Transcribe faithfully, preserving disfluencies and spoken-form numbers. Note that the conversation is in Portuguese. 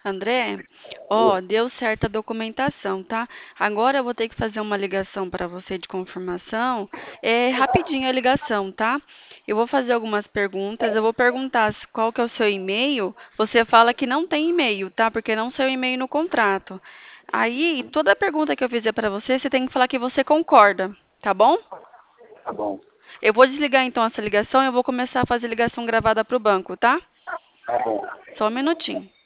André, Oi. ó, deu certa a documentação, tá? Agora eu vou ter que fazer uma ligação para você de confirmação. É rapidinho a ligação, tá? Eu vou fazer algumas perguntas. Eu vou perguntar se- qual que é o seu e-mail. Você fala que não tem e-mail, tá? Porque não seu e-mail no contrato. Aí, toda pergunta que eu fizer para você, você tem que falar que você concorda, tá bom? Tá bom, Eu vou desligar então essa ligação e eu vou começar a fazer ligação gravada para o banco, tá? tá bom. Só um minutinho.